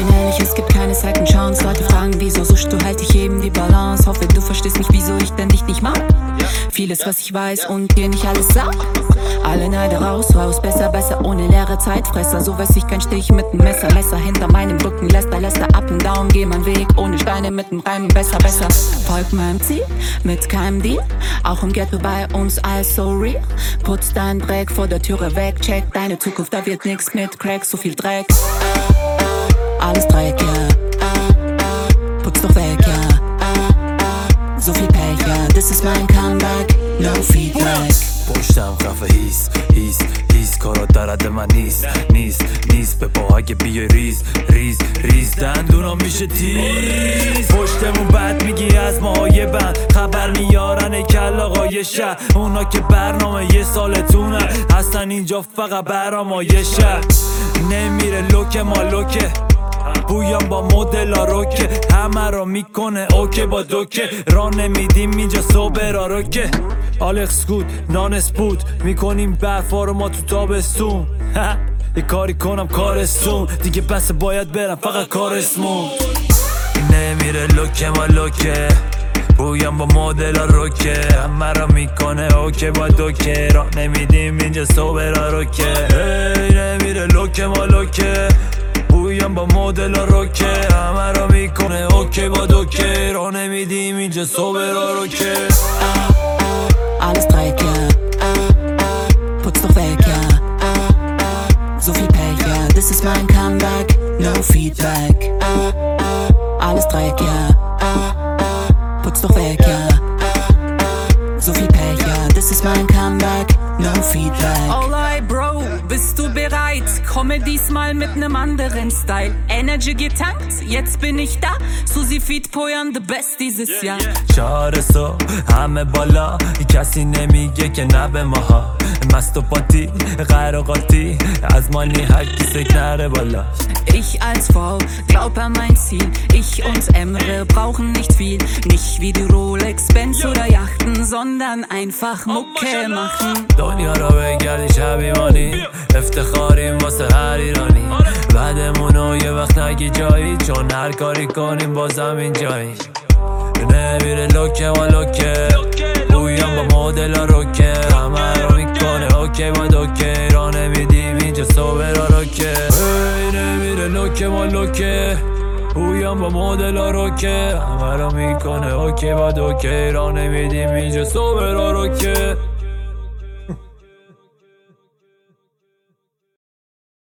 ehrlich, es gibt keine second chance. Leute fragen, wieso suchst du, halt ich eben die Balance. Hoffe, du verstehst mich, wieso ich denn dich nicht mag. Vieles, was ich weiß und dir nicht alles sag. Alle Neide raus, raus, besser, besser, ohne leere Zeitfresser. So weiß ich kein Stich mit dem Messer. Messer hinter meinem Rücken, läster, up und down. Geh mein Weg, ohne Steine mit dem Reimen, besser, besser. Folg meinem Ziel, mit keinem Deal. Auch im Ghetto bei uns, alles so real. Putz dein Dreck vor der Türe weg. Check deine Zukunft, da wird nix mit Crack. So viel Dreck, alles Dreck, ja. Putz doch weg, ja. So viel Pech, ja. This is mein comeback, no feedback. پشتم خفه هیس کارا درد من نیست به پا اگه بیای ریز دندونم میشه تیز. پشتمون بد میگی از ماهای بند، خبر میارن کل آقای شهر. اونا که برنامه یه سالتونه هستن اینجا فقط برامایشه. نمیره لوک ما لوکه، بویم با مدل روکه. همه رو میکنه اوکی با دوکه، را نمیدیم اینجا صبح روکه. آلکس گود نانس بود میکنیم برفا رو ما تو تابستون. یه کاری کنم کارستون دیگه، بس باید برم فقط کارسمون. نمیره لوکه ما لوکه، بویم با مدل روکه. همه رو میکنه اوکی با دوکه، را نمیدیم اینجا صبح روکه. نمیره لوکه ما لوکه، بویم با مدل روکه. همه رو میکنه اوکی با دوکه، را نمیدیم اینجا صبح روکه. Alles Dreck, ja. Putz doch weg, ja. So viel Pech, ja. This is mein comeback, no feedback. Alles Dreck, ja. Putz doch weg, ja. So viel Pech, ja. This is mein comeback, no feedback. Alright, Bro, bist du bereit? Komme diesmal mit nem anderen Style. Energy getankt, jetzt bin ich da. Susi Feed Poyan, the best dieses Jahr. چهار صبح همه بالا، کسی نمیگه که نه به ماها. مست و پاتی قراقاتی از مالی هر کی سک نره بالا. Ich als Frau glaub an mein Ziel. Ich und Emre brauchen nicht viel. Nicht wie die Rolex, Benz oder Yachten, sondern einfach Mucke machen. دنیا را بگردی شبیمانی، افتخاریم واسه هر ایرانی. بعدمونو یه وقت نگی جایی، چون هر کاری کنیم بازم این جایی. نمیره لوکه و لوکه، بویم با مدل روکه. همه رو میکنه اوکی با دوکه، را نمیدیم اینجا صبح روکه. نمیره لوکه و لوکه، بویم با مدل روکه. همه رو میکنه اوکی با دوکه، را نمیدیم اینجا صبح روکه.